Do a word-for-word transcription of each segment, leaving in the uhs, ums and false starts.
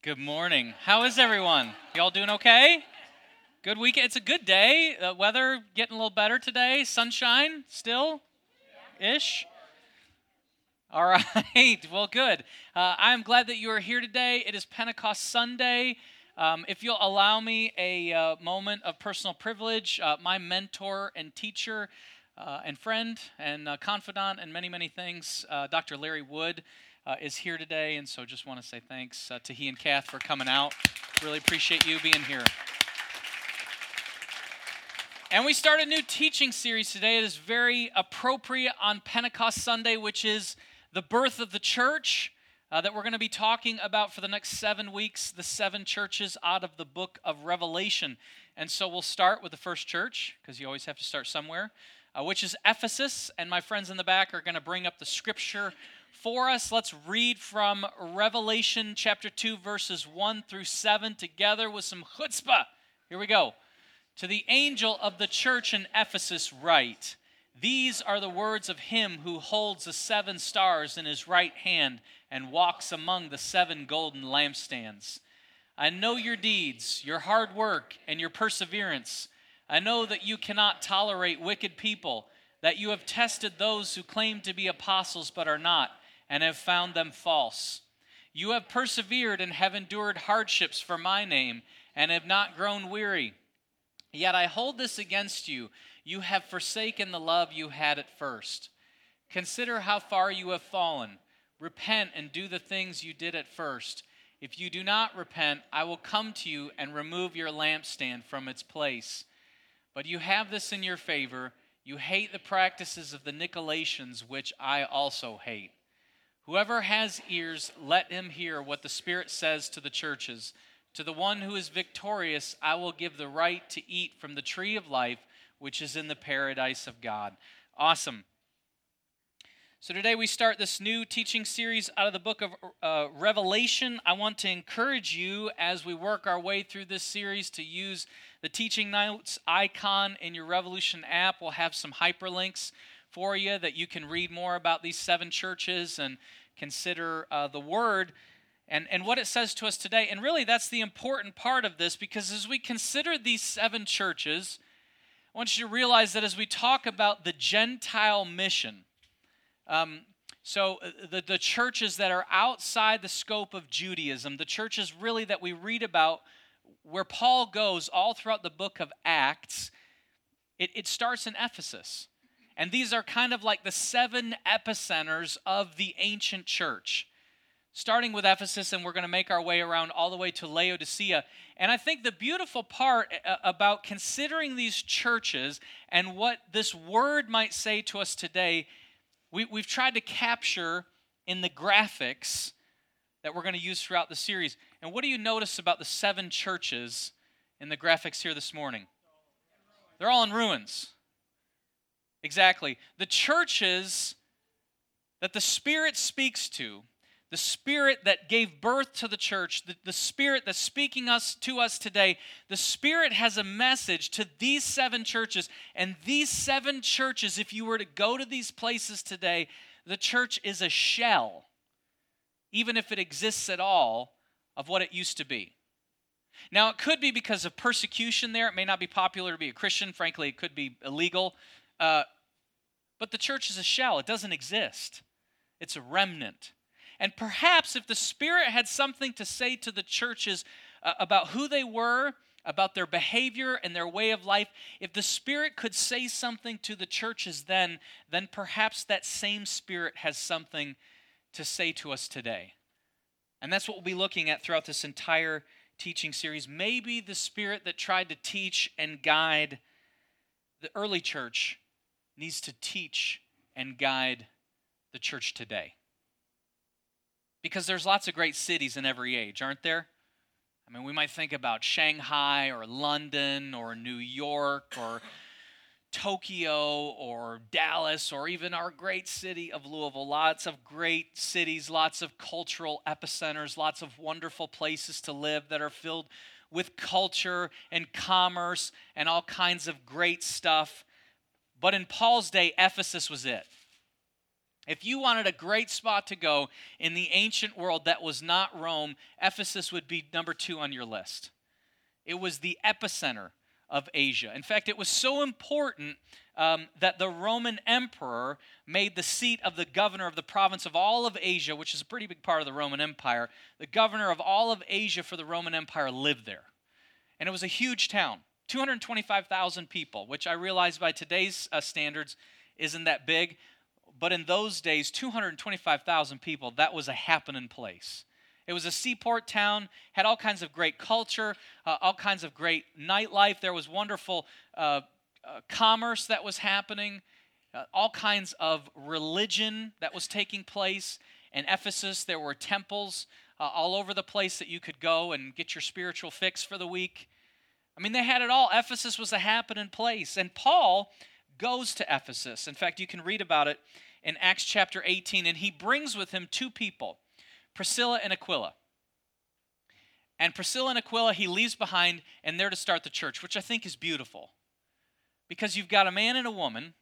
Good morning. How is everyone? Y'all doing okay? Good weekend. It's a good day. Uh, weather getting a little better today. Sunshine still ish. All right. Well, good. Uh, I'm glad that you are here today. It is Pentecost Sunday. Um, if you'll allow me a uh, moment of personal privilege, uh, my mentor and teacher uh, and friend and uh, confidant and many, many things, uh, Doctor Larry Wood, uh, is here today. And so just want to say thanks uh, to he and Kath for coming out. Really appreciate you being here. And we start a new teaching series today. It is very appropriate on Pentecost Sunday, which is the birth of the church, uh, that we're going to be talking about for the next seven weeks, the seven churches out of the book of Revelation. And so we'll start with the first church, because you always have to start somewhere, uh, which is Ephesus. And my friends in the back are going to bring up the scripture for us. Let's read from Revelation chapter two, verses one through seven together with some chutzpah. Here we go. To the angel of the church in Ephesus write, these are the words of him who holds the seven stars in his right hand and walks among the seven golden lampstands. I know your deeds, your hard work, and your perseverance. I know that you cannot tolerate wicked people, that you have tested those who claim to be apostles but are not, and have found them false. You have persevered and have endured hardships for my name, and have not grown weary. Yet I hold this against you. You have forsaken the love you had at first. Consider how far you have fallen. Repent and do the things you did at first. If you do not repent, I will come to you and remove your lampstand from its place. But you have this in your favor. You hate the practices of the Nicolaitans, which I also hate. Whoever has ears, let him hear what the Spirit says to the churches. To the one who is victorious, I will give the right to eat from the tree of life, which is in the paradise of God. Awesome. So today we start this new teaching series out of the book of uh, Revelation. I want to encourage you as we work our way through this series to use the teaching notes icon in your Revolution app. We'll have some hyperlinks for you that you can read more about these seven churches and consider uh, the Word and, and what it says to us today. And really that's the important part of this, because as we consider these seven churches, I want you to realize that as we talk about the Gentile mission, um, so the, the churches that are outside the scope of Judaism, the churches really that we read about where Paul goes all throughout the book of Acts, it, it starts in Ephesus. And these are kind of like the seven epicenters of the ancient church. Starting with Ephesus, and we're going to make our way around all the way to Laodicea. And I think the beautiful part about considering these churches and what this word might say to us today, we, we've tried to capture in the graphics that we're going to use throughout the series. And what do you notice about the seven churches in the graphics here this morning? They're all in ruins. Exactly. The churches that the Spirit speaks to, the Spirit that gave birth to the church, the, the Spirit that's speaking us to us today, the Spirit has a message to these seven churches. And these seven churches, if you were to go to these places today, the church is a shell, even if it exists at all, of what it used to be. Now, it could be because of persecution there. It may not be popular to be a Christian. Frankly, it could be illegal. Uh, but the church is a shell. It doesn't exist. It's a remnant. And perhaps if the Spirit had something to say to the churches uh, about who they were, about their behavior and their way of life, if the Spirit could say something to the churches then, then perhaps that same Spirit has something to say to us today. And that's what we'll be looking at throughout this entire teaching series. Maybe the Spirit that tried to teach and guide the early church needs to teach and guide the church today. Because there's lots of great cities in every age, aren't there? I mean, we might think about Shanghai or London or New York or Tokyo or Dallas or even our great city of Louisville. Lots of great cities, lots of cultural epicenters, lots of wonderful places to live that are filled with culture and commerce and all kinds of great stuff. But in Paul's day, Ephesus was it. If you wanted a great spot to go in the ancient world that was not Rome, Ephesus would be number two on your list. It was the epicenter of Asia. In fact, it was so important um, that the Roman emperor made the seat of the governor of the province of all of Asia, which is a pretty big part of the Roman Empire. The governor of all of Asia for the Roman Empire lived there. And it was a huge town, two hundred twenty-five thousand people, which I realize by today's uh, standards isn't that big. But in those days, two hundred twenty-five thousand people, that was a happening place. It was a seaport town, had all kinds of great culture, uh, all kinds of great nightlife. There was wonderful uh, uh, commerce that was happening, uh, all kinds of religion that was taking place. In Ephesus, there were temples uh, all over the place that you could go and get your spiritual fix for the week. I mean, they had it all. Ephesus was a happening place. And Paul goes to Ephesus. In fact, you can read about it in Acts chapter eighteen, and he brings with him two people, Priscilla and Aquila. And Priscilla and Aquila he leaves behind, and they're to start the church, which I think is beautiful. Because you've got a man and a woman.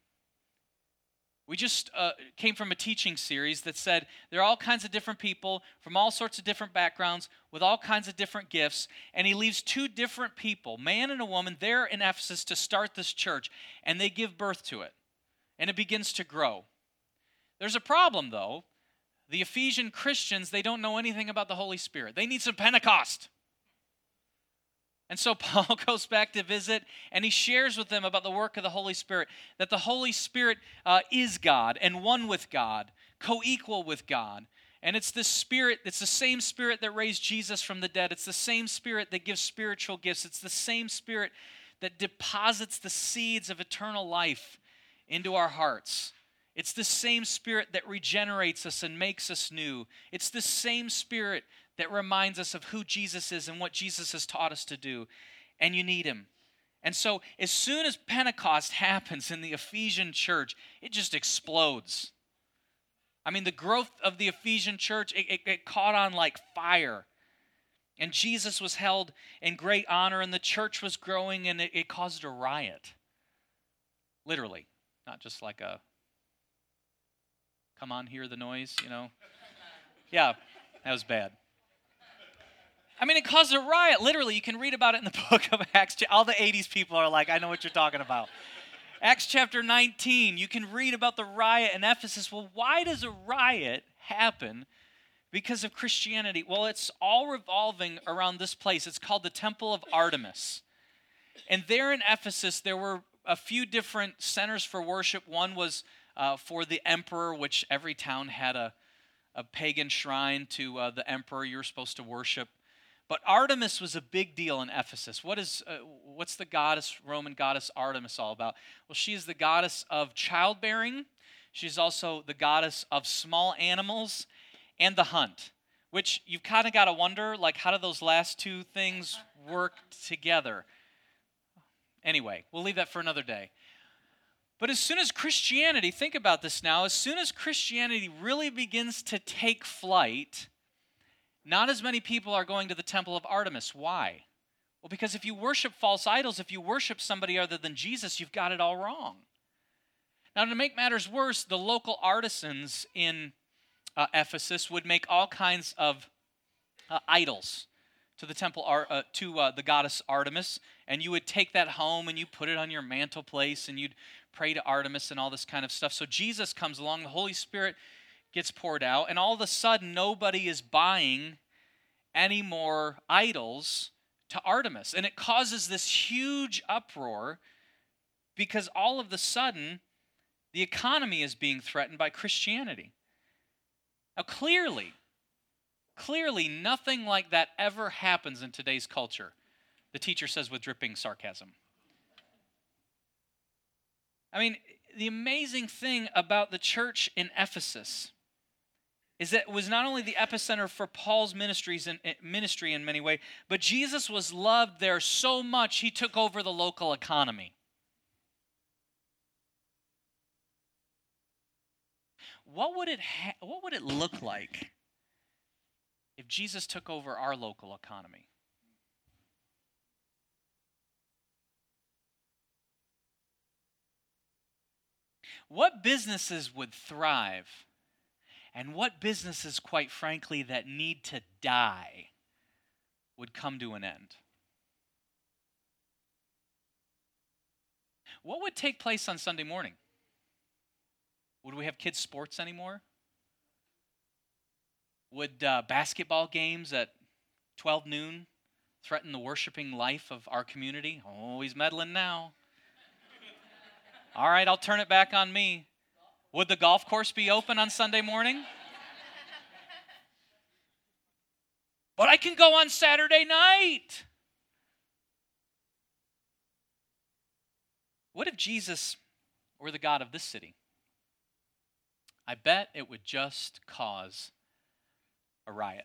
We just uh, came from a teaching series that said there are all kinds of different people from all sorts of different backgrounds with all kinds of different gifts, and he leaves two different people, man and a woman, there in Ephesus to start this church, and they give birth to it, and it begins to grow. There's a problem, though. The Ephesian Christians, they don't know anything about the Holy Spirit. They need some Pentecost. And so Paul goes back to visit, and he shares with them about the work of the Holy Spirit, that the Holy Spirit uh, is God and one with God, co-equal with God. And it's this Spirit, it's the same Spirit that raised Jesus from the dead. It's the same Spirit that gives spiritual gifts. It's the same Spirit that deposits the seeds of eternal life into our hearts. It's the same Spirit that regenerates us and makes us new. It's the same Spirit that reminds us of who Jesus is and what Jesus has taught us to do. And you need him. And so as soon as Pentecost happens in the Ephesian church, it just explodes. I mean, the growth of the Ephesian church, it, it, it caught on like fire. And Jesus was held in great honor, and the church was growing, and it, it caused a riot. Literally. Not just like a, come on, hear the noise, you know. Yeah, that was bad. I mean, it caused a riot. Literally, you can read about it in the book of Acts. All the eighties people are like, I know what you're talking about. Acts chapter nineteen, you can read about the riot in Ephesus. Well, why does a riot happen because of Christianity? Well, it's all revolving around this place. It's called the Temple of Artemis. And there in Ephesus, there were a few different centers for worship. One was uh, for the emperor, which every town had a, a pagan shrine to uh, the emperor you were supposed to worship. But Artemis was a big deal in Ephesus. What is, uh, what's the goddess, Roman goddess Artemis all about? Well, she is the goddess of childbearing. She's also the goddess of small animals and the hunt, which you've kind of got to wonder, like, how do those last two things work together? Anyway, we'll leave that for another day. But as soon as Christianity, think about this now, as soon as Christianity really begins to take flight, not as many people are going to the Temple of Artemis. Why? Well, because if you worship false idols, if you worship somebody other than Jesus, you've got it all wrong. Now, to make matters worse, the local artisans in uh, Ephesus would make all kinds of uh, idols to the temple, uh, to uh, the goddess Artemis, and you would take that home and you put it on your mantle place, and you'd pray to Artemis and all this kind of stuff. So Jesus comes along, the Holy Spirit gets poured out, and all of a sudden nobody is buying any more idols to Artemis. And it causes this huge uproar because all of a sudden the economy is being threatened by Christianity. Now clearly, clearly nothing like that ever happens in today's culture, the teacher says with dripping sarcasm. I mean, the amazing thing about the church in Ephesus is that it was not only the epicenter for Paul's ministries and ministry in many ways, but Jesus was loved there so much he took over the local economy. What would it ha- what would it look like if Jesus took over our local economy? What businesses would thrive and what businesses, quite frankly, that need to die would come to an end? What would take place on Sunday morning? Would we have kids' sports anymore? Would uh, basketball games at twelve noon threaten the worshiping life of our community? Oh, he's meddling now. All right, I'll turn it back on me. Would the golf course be open on Sunday morning? But I can go on Saturday night. What if Jesus were the God of this city? I bet it would just cause a riot.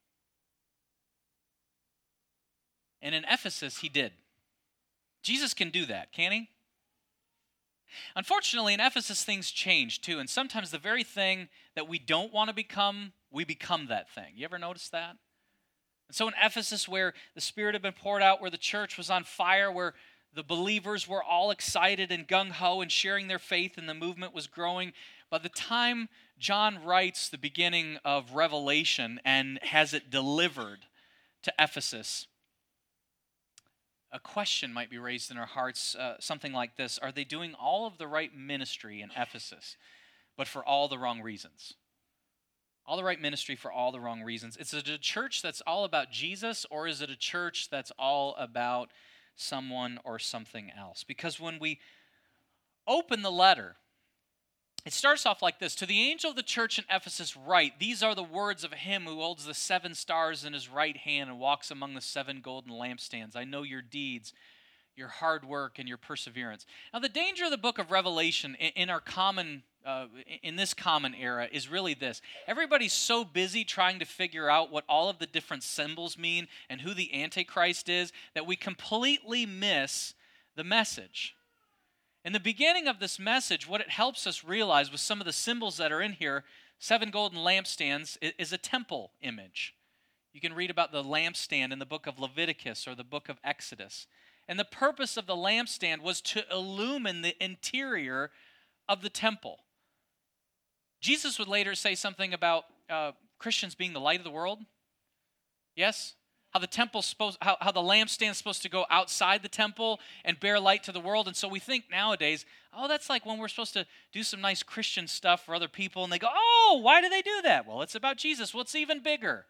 And in Ephesus, he did. Jesus can do that, can't he? Unfortunately, in Ephesus, things change too, and sometimes the very thing that we don't want to become, we become that thing. You ever notice that? And so in Ephesus, where the Spirit had been poured out, where the church was on fire, where the believers were all excited and gung-ho and sharing their faith, and the movement was growing, by the time John writes the beginning of Revelation and has it delivered to Ephesus, a question might be raised in our hearts, uh, something like this: are they doing all of the right ministry in Ephesus, but for all the wrong reasons? All the right ministry for all the wrong reasons. Is it a church that's all about Jesus, or is it a church that's all about someone or something else? Because when we open the letter, it starts off like this: to the angel of the church in Ephesus write, these are the words of him who holds the seven stars in his right hand and walks among the seven golden lampstands. I know your deeds, your hard work, and your perseverance. Now, the danger of the book of Revelation in our common, uh, in this common era is really this: everybody's so busy trying to figure out what all of the different symbols mean and who the Antichrist is that we completely miss the message. In the beginning of this message, what it helps us realize with some of the symbols that are in here, seven golden lampstands, is a temple image. You can read about the lampstand in the book of Leviticus or the book of Exodus. And the purpose of the lampstand was to illumine the interior of the temple. Jesus would later say something about uh, Christians being the light of the world. Yes? How the temple's supposed, how, how the lampstand's supposed to go outside the temple and bear light to the world. And so we think nowadays, oh, that's like when we're supposed to do some nice Christian stuff for other people, and they go, oh, why do they do that? Well, it's about Jesus. Well, it's even bigger.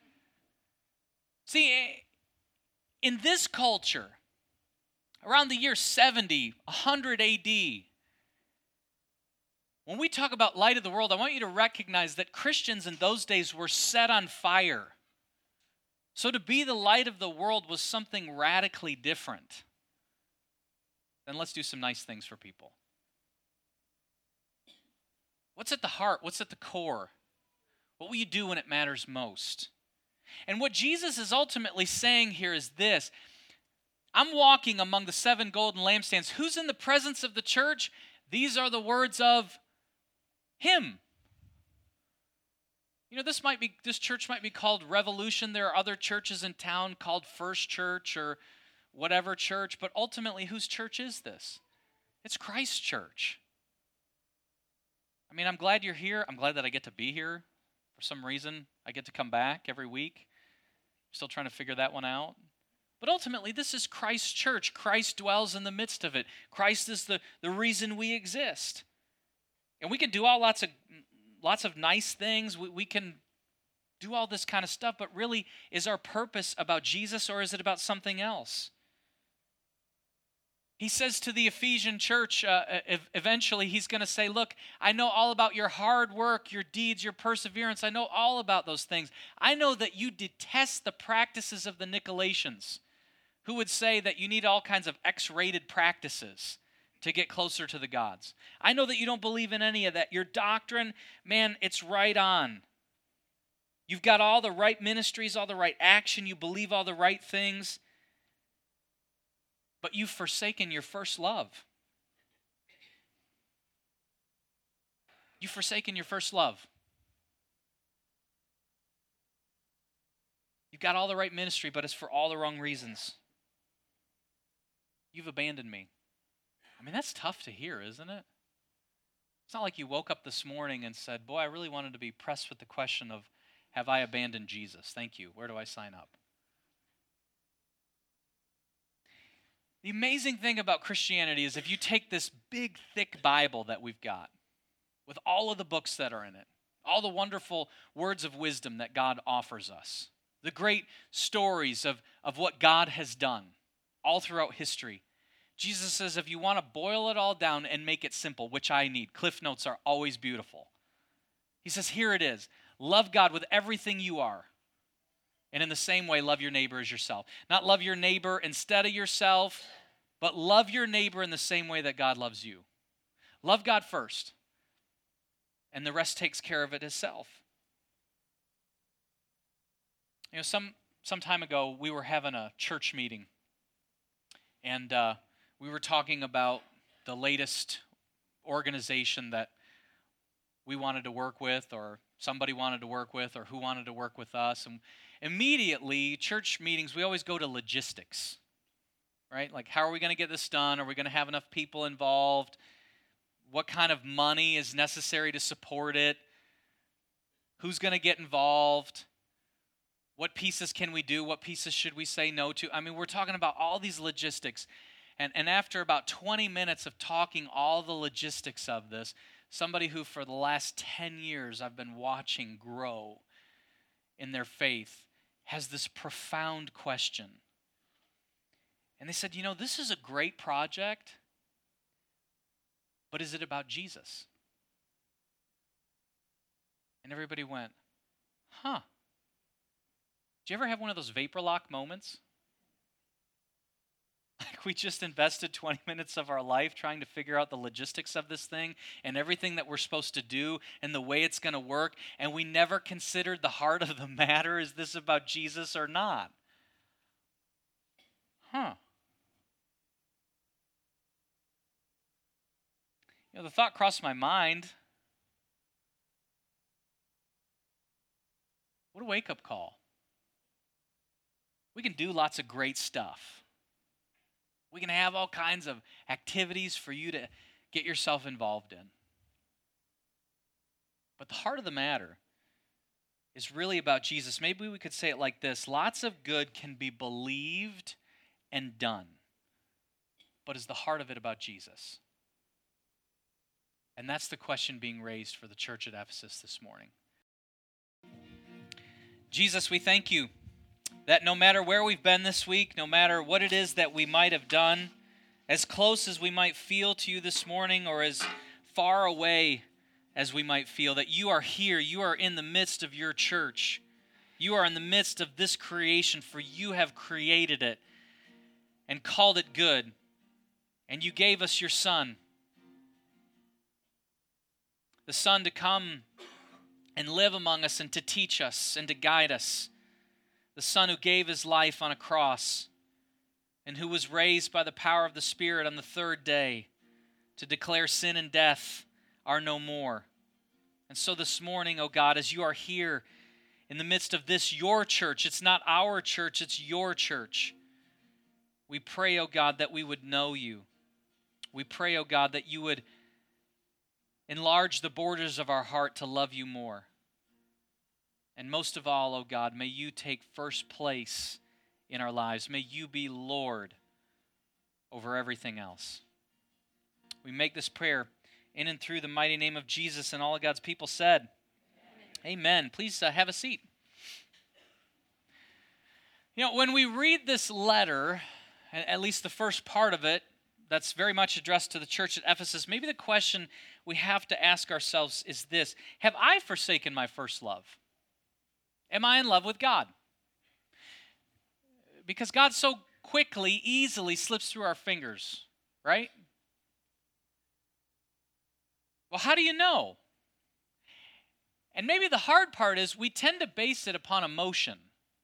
See, in this culture, around the year seventy, one hundred A D, when we talk about light of the world, I want you to recognize that Christians in those days were set on fire. So to be the light of the world was something radically different. Then let's do some nice things for people. What's at the heart? What's at the core? What will you do when it matters most? And what Jesus is ultimately saying here is this: I'm walking among the seven golden lampstands. Who's in the presence of the church? These are the words of him. You know, this might be this church might be called Revolution. There are other churches in town called First Church or whatever church, but ultimately, whose church is this? It's Christ's church. I mean, I'm glad you're here. I'm glad that I get to be here. For some reason, I get to come back every week. Still trying to figure that one out. But ultimately, this is Christ's church. Christ dwells in the midst of it. Christ is the, the reason we exist. And we can do all lots of lots of nice things. We, we can do all this kind of stuff, but really, is our purpose about Jesus, or is it about something else? He says to the Ephesian church, uh, eventually he's going to say, look, I know all about your hard work, your deeds, your perseverance. I know all about those things. I know that you detest the practices of the Nicolaitans, who would say that you need all kinds of X-rated practices to get closer to the gods. I know that you don't believe in any of that. Your doctrine, man, it's right on. You've got all the right ministries, all the right action. You believe all the right things. But you've forsaken your first love. You've forsaken your first love. You've got all the right ministry, but it's for all the wrong reasons. You've abandoned me. I mean, that's tough to hear, isn't it? It's not like you woke up this morning and said, boy, I really wanted to be pressed with the question of, have I abandoned Jesus? Thank you. Where do I sign up? The amazing thing about Christianity is if you take this big, thick Bible that we've got, with all of the books that are in it, all the wonderful words of wisdom that God offers us, the great stories of, of what God has done all throughout history, Jesus says if you want to boil it all down and make it simple, which I need, Cliff Notes are always beautiful. He says, here it is. Love God with everything you are. And in the same way, love your neighbor as yourself. Not love your neighbor instead of yourself, but love your neighbor in the same way that God loves you. Love God first, and the rest takes care of it itself. You know, some some time ago, we were having a church meeting, and uh, we were talking about the latest organization that we wanted to work with, or somebody wanted to work with, or who wanted to work with us. And immediately, church meetings, we always go to logistics, right? Like, how are we going to get this done? Are we going to have enough people involved? What kind of money is necessary to support it? Who's going to get involved? What pieces can we do? What pieces should we say no to? I mean, we're talking about all these logistics. And, and after about twenty minutes of talking all the logistics of this, somebody who for the last ten years I've been watching grow in their faith has this profound question. And they said, you know, this is a great project, but is it about Jesus? And everybody went, huh. Did you ever have one of those vapor lock moments? Like we just invested twenty minutes of our life trying to figure out the logistics of this thing and everything that we're supposed to do and the way it's going to work, and we never considered the heart of the matter. Is this about Jesus or not? Huh. You know, the thought crossed my mind. What a wake-up call. We can do lots of great stuff. We can have all kinds of activities for you to get yourself involved in. But the heart of the matter is really about Jesus. Maybe we could say it like this: lots of good can be believed and done, but is the heart of it about Jesus? And that's the question being raised for the church at Ephesus this morning. Jesus, we thank you that no matter where we've been this week, no matter what it is that we might have done, as close as we might feel to you this morning or as far away as we might feel, that you are here, you are in the midst of your church. You are in the midst of this creation, for you have created it and called it good. And you gave us your Son, the Son to come and live among us and to teach us and to guide us. The Son who gave his life on a cross and who was raised by the power of the Spirit on the third day to declare sin and death are no more. And so this morning, oh God, as you are here in the midst of this, your church, it's not our church, it's your church. We pray, oh God, that we would know you. We pray, oh God, that you would enlarge the borders of our heart to love you more. And most of all, oh God, may you take first place in our lives. May you be Lord over everything else. We make this prayer in and through the mighty name of Jesus, and all of God's people said, Amen. Amen. Please uh, have a seat. You know, when we read this letter, at least the first part of it, that's very much addressed to the church at Ephesus, maybe the question we have to ask ourselves is this: have I forsaken my first love? Am I in love with God? Because God so quickly, easily slips through our fingers, right? Well, how do you know? And maybe the hard part is we tend to base it upon emotion.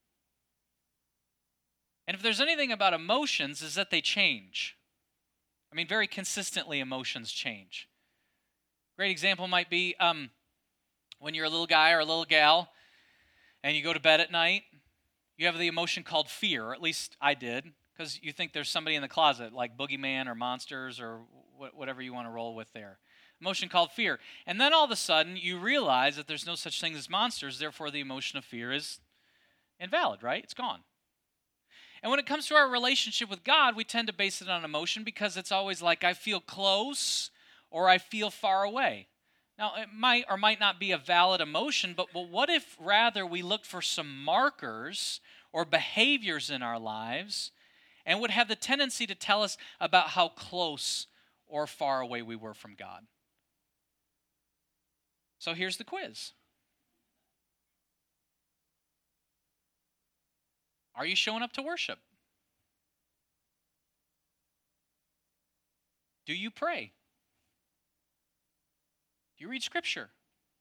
And if there's anything about emotions, is that they change. I mean, very consistently emotions change. Great example might be um, when you're a little guy or a little gal, and you go to bed at night, you have the emotion called fear, or at least I did, because you think there's somebody in the closet, like boogeyman or monsters or wh- whatever you want to roll with there. emotion called fear. And then all of a sudden, you realize that there's no such thing as monsters, therefore the emotion of fear is invalid, right? It's gone. And when it comes to our relationship with God, we tend to base it on emotion because it's always like, I feel close or I feel far away. Now, it might or might not be a valid emotion, but, but what if rather we looked for some markers or behaviors in our lives and would have the tendency to tell us about how close or far away we were from God? So here's the quiz. Are you showing up to worship? Do you pray? Do you read Scripture?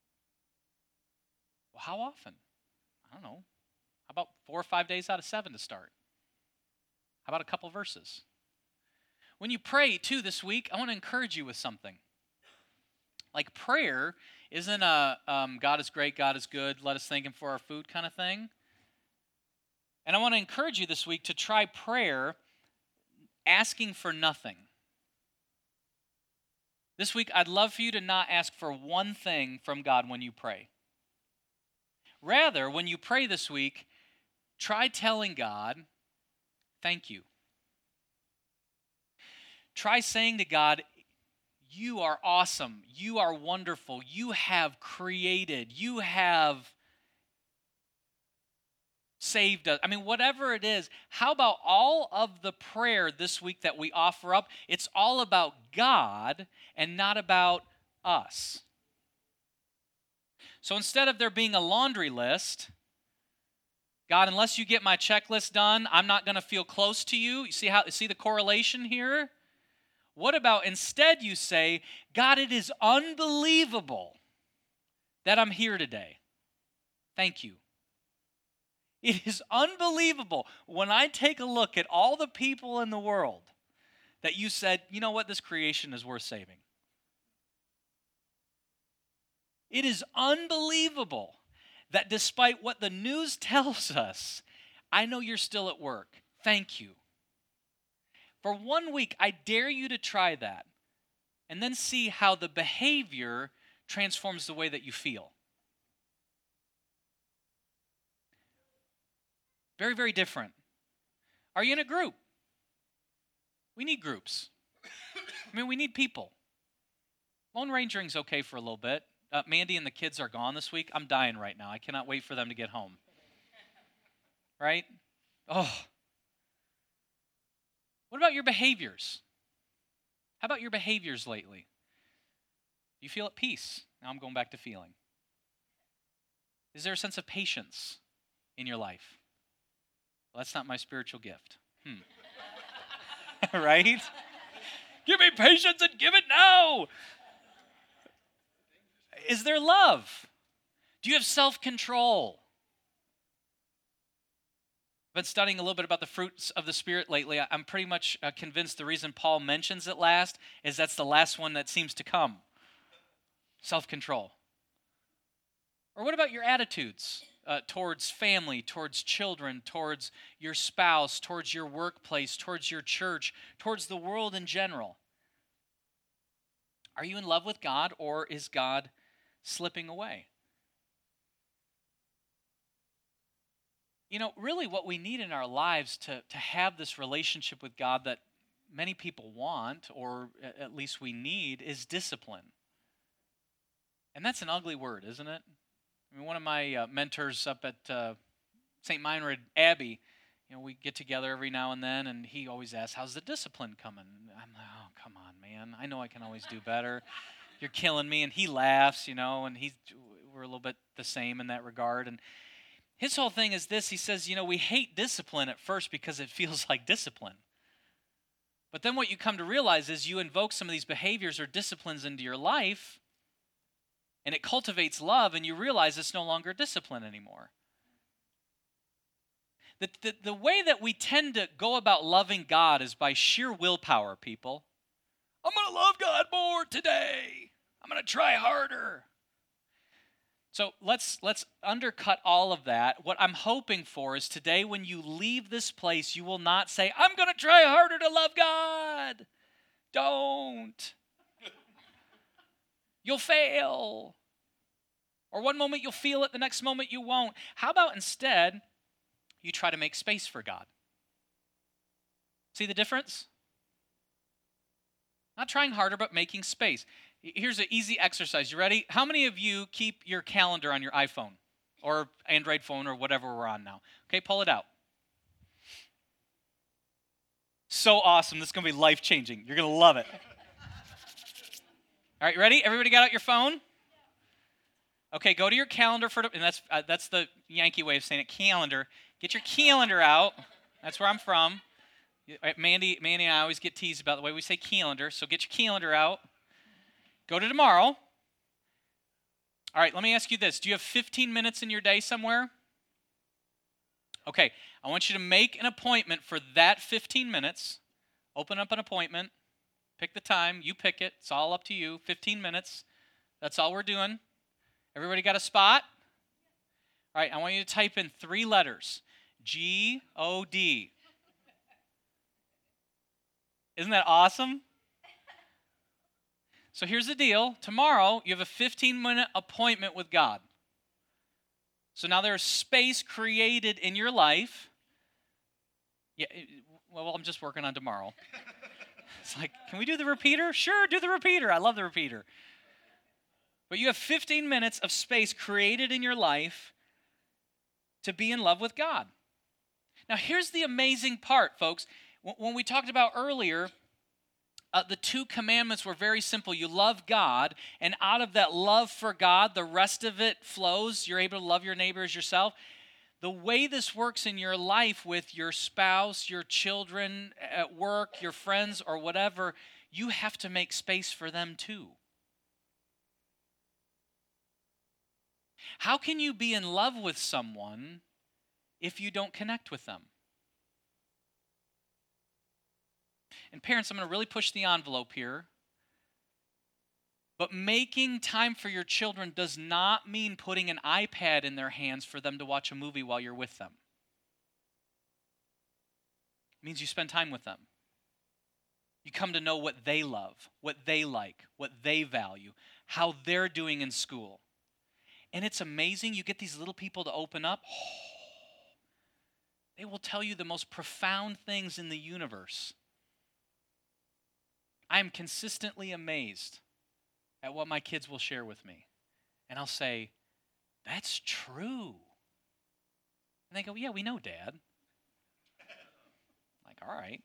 Well, how often? I don't know. How about four or five days out of seven to start? How about a couple verses? When you pray, too, this week, I want to encourage you with something. Like prayer isn't a um, God is great, God is good, let us thank Him for our food kind of thing. And I want to encourage you this week to try prayer asking for nothing. This week, I'd love for you to not ask for one thing from God when you pray. Rather, when you pray this week, try telling God, thank you. Try saying to God, you are awesome, you are wonderful, you have created, you have saved us. I mean, whatever it is, how about all of the prayer this week that we offer up? It's all about God and not about us. So instead of there being a laundry list, God, unless you get my checklist done, I'm not going to feel close to you. You see how see the correlation here? What about instead you say, God, it is unbelievable that I'm here today. Thank you. It is unbelievable when I take a look at all the people in the world that you said, you know what, this creation is worth saving. It is unbelievable that despite what the news tells us, I know you're still at work. Thank you. For one week, I dare you to try that and then see how the behavior transforms the way that you feel. Very, very different. Are you in a group? We need groups. I mean, we need people. Lone Rangering's okay for a little bit. Uh, Mandy and the kids are gone this week. I'm dying right now. I cannot wait for them to get home. Right? Oh. What about your behaviors? How about your behaviors lately? Do you feel at peace? Now I'm going back to feeling. Is there a sense of patience in your life? Well, that's not my spiritual gift. Hmm. Right? Give me patience and give it now. Is there love? Do you have self-control? I've been studying a little bit about the fruits of the Spirit lately. I'm pretty much uh, convinced the reason Paul mentions it last is that's the last one that seems to come. Self-control. Or what about your attitudes uh, towards family, towards children, towards your spouse, towards your workplace, towards your church, towards the world in general? Are you in love with God, or is God slipping away? You know, really what we need in our lives to, to have this relationship with God that many people want, or at least we need, is discipline. And that's an ugly word, isn't it? I mean, one of my uh, mentors up at uh, Saint Meinrad Abbey, you know, we get together every now and then, and he always asks, how's the discipline coming? And I'm like, oh, come on, man. I know I can always do better. You're killing me. And he laughs, you know, and he's, we're a little bit the same in that regard. And his whole thing is this. He says, you know, we hate discipline at first because it feels like discipline. But then what you come to realize is you invoke some of these behaviors or disciplines into your life, and it cultivates love, and you realize it's no longer discipline anymore. The, the, the way that we tend to go about loving God is by sheer willpower, people. I'm going to love God more today. I'm going to try harder. So let's let's undercut all of that. What I'm hoping for is today when you leave this place, you will not say, I'm going to try harder to love God. Don't. you'll fail. Or one moment you'll feel it, the next moment you won't. How about instead, you try to make space for God? See the difference? Not trying harder, but making space. Here's an easy exercise. You ready? How many of you keep your calendar on your iPhone or Android phone or whatever we're on now? Okay, pull it out. So awesome. This is going to be life-changing. You're going to love it. All right, you ready? Everybody got out your phone? Okay, go to your calendar for, and that's uh, that's the Yankee way of saying it, calendar. Get your calendar out. That's where I'm from. Mandy, Mandy and I always get teased about the way we say calendar, so get your calendar out. Go to tomorrow. All right, let me ask you this. Do you have fifteen minutes in your day somewhere? Okay, I want you to make an appointment for that fifteen minutes. Open up an appointment. Pick the time. You pick it. It's all up to you. fifteen minutes. That's all we're doing. Everybody got a spot? All right, I want you to type in three letters. G O D. Isn't that awesome? So here's the deal. Tomorrow, you have a fifteen-minute appointment with God. So now there's space created in your life. Yeah, well, I'm just working on tomorrow. It's like, can we do the repeater? Sure, do the repeater. I love the repeater. But you have fifteen minutes of space created in your life to be in love with God. Now, here's the amazing part, folks. When we talked about earlier, uh, the two commandments were very simple. You love God, and out of that love for God, the rest of it flows. You're able to love your neighbor as yourself. The way this works in your life with your spouse, your children, at work, your friends, or whatever, you have to make space for them too. How can you be in love with someone if you don't connect with them? And parents, I'm going to really push the envelope here. But making time for your children does not mean putting an iPad in their hands for them to watch a movie while you're with them. It means you spend time with them. You come to know what they love, what they like, what they value, how they're doing in school. And it's amazing. You get these little people to open up. Oh, they will tell you the most profound things in the universe. I am consistently amazed at what my kids will share with me. And I'll say, that's true. And they go, yeah, we know, Dad. I'm like, all right.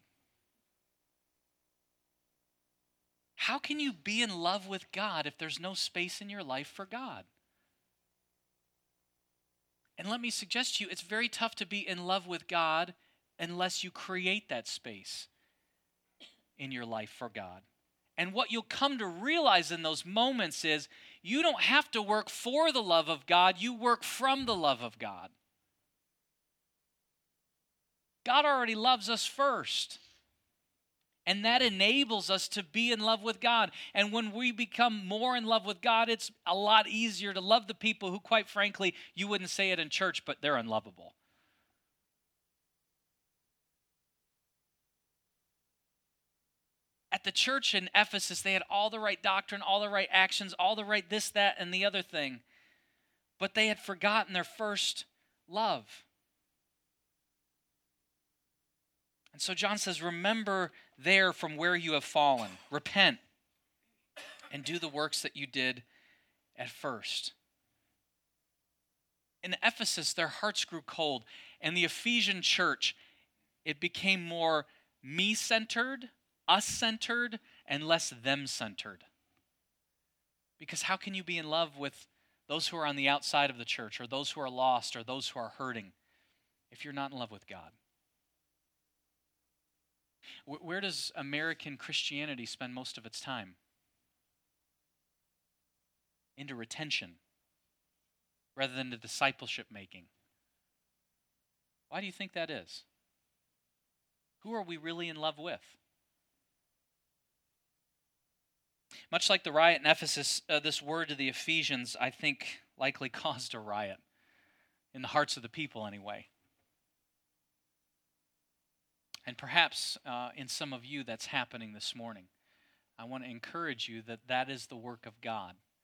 How can you be in love with God if there's no space in your life for God? And let me suggest to you, it's very tough to be in love with God unless you create that space in your life for God. And what you'll come to realize in those moments is you don't have to work for the love of God, you work from the love of God. God already loves us first. And that enables us to be in love with God. And when we become more in love with God, it's a lot easier to love the people who, quite frankly, you wouldn't say it in church, but they're unlovable. At the church in Ephesus, they had all the right doctrine, all the right actions, all the right this, that, and the other thing. But they had forgotten their first love. And so John says, remember there from where you have fallen. Repent and do the works that you did at first. In Ephesus, their hearts grew cold. And the Ephesian church, it became more me-centered, us-centered, and less them-centered. Because how can you be in love with those who are on the outside of the church, or those who are lost, or those who are hurting, if you're not in love with God? Where does American Christianity spend most of its time? Into retention, rather than to discipleship making. Why do you think that is? Who are we really in love with? Much like the riot in Ephesus, uh, this word to the Ephesians, I think, likely caused a riot. In the hearts of the people, anyway. And perhaps uh, in some of you that's happening this morning. I want to encourage you that that is the work of God.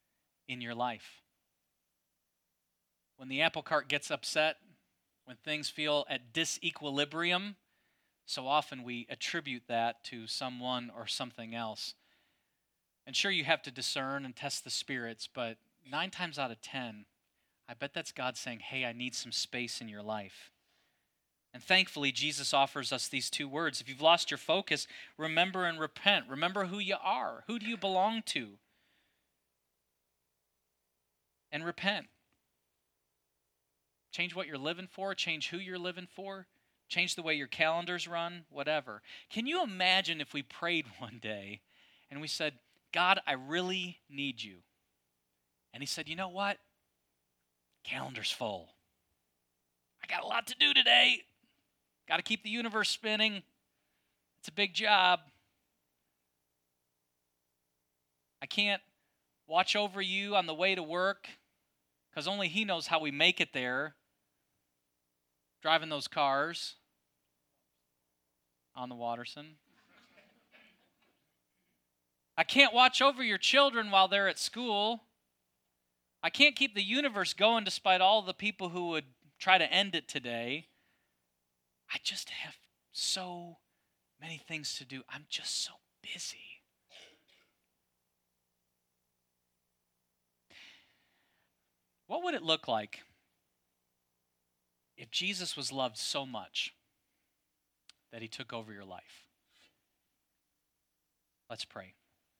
in your life. When the apple cart gets upset, when things feel at disequilibrium, so often we attribute that to someone or something else. And sure, you have to discern and test the spirits, but nine times out of ten, I bet that's God saying, hey, I need some space in your life. And thankfully, Jesus offers us these two words. If you've lost your focus, remember and repent. Remember who you are. Who do you belong to? And repent. Change what you're living for. Change who you're living for. Change the way your calendars run. Whatever. Can you imagine if we prayed one day and we said, God, I really need you. And he said, you know what? Calendar's full. I got a lot to do today. Got to keep the universe spinning. It's a big job. I can't watch over you on the way to work because only he knows how we make it there. Driving those cars on the Watterson. I can't watch over your children while they're at school. I can't keep the universe going despite all the people who would try to end it today. I just have so many things to do. I'm just so busy. What would it look like if Jesus was loved so much that he took over your life? Let's pray.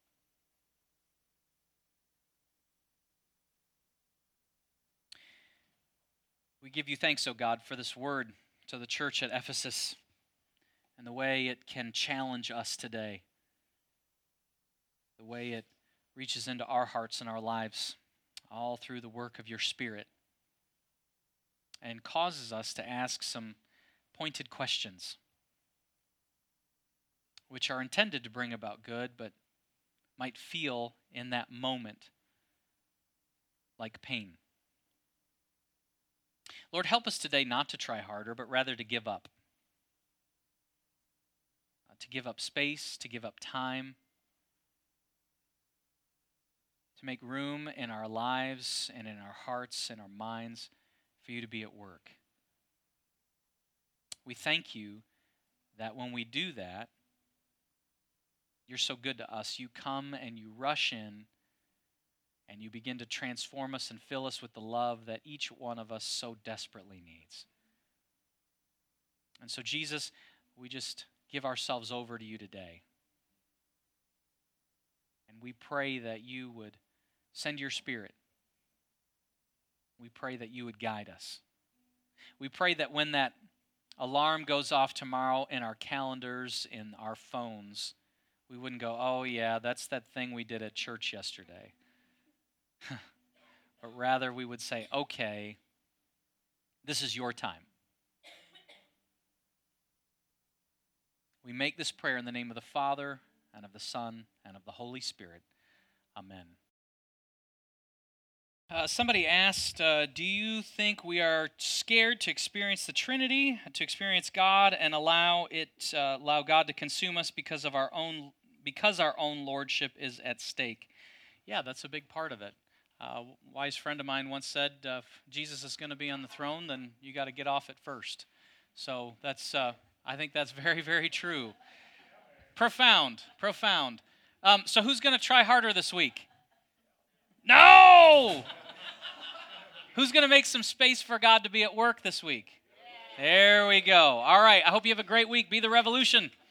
We give you thanks, O God, for this word to the church at Ephesus and the way it can challenge us today, the way it reaches into our hearts and our lives, all through the work of your Spirit, and causes us to ask some pointed questions, which are intended to bring about good, but might feel in that moment like pain. Lord, help us today not to try harder, but rather to give up. Uh, to give up space, to give up time, to make room in our lives and in our hearts and our minds for you to be at work. We thank you that when we do that, you're so good to us. You come and you rush in and you begin to transform us and fill us with the love that each one of us so desperately needs. And so, Jesus, we just give ourselves over to you today. And we pray that you would send your Spirit. We pray that you would guide us. We pray that when that alarm goes off tomorrow in our calendars, in our phones, we wouldn't go, oh yeah, that's that thing we did at church yesterday. But rather we would say, okay, this is your time. We make this prayer in the name of the Father, and of the Son, and of the Holy Spirit. Amen. Uh, somebody asked, uh, do you think we are scared to experience the Trinity, to experience God, and allow it, uh, allow God to consume us because of our own, because our own lordship is at stake? Yeah, that's a big part of it. Uh, a wise friend of mine once said, uh, if Jesus is going to be on the throne, then you got to get off it first. So that's, uh, I think that's very, very true. Profound, profound. Um, so who's going to try harder this week? No! Who's going to make some space for God to be at work this week? There we go. All right, I hope you have a great week. Be the revolution.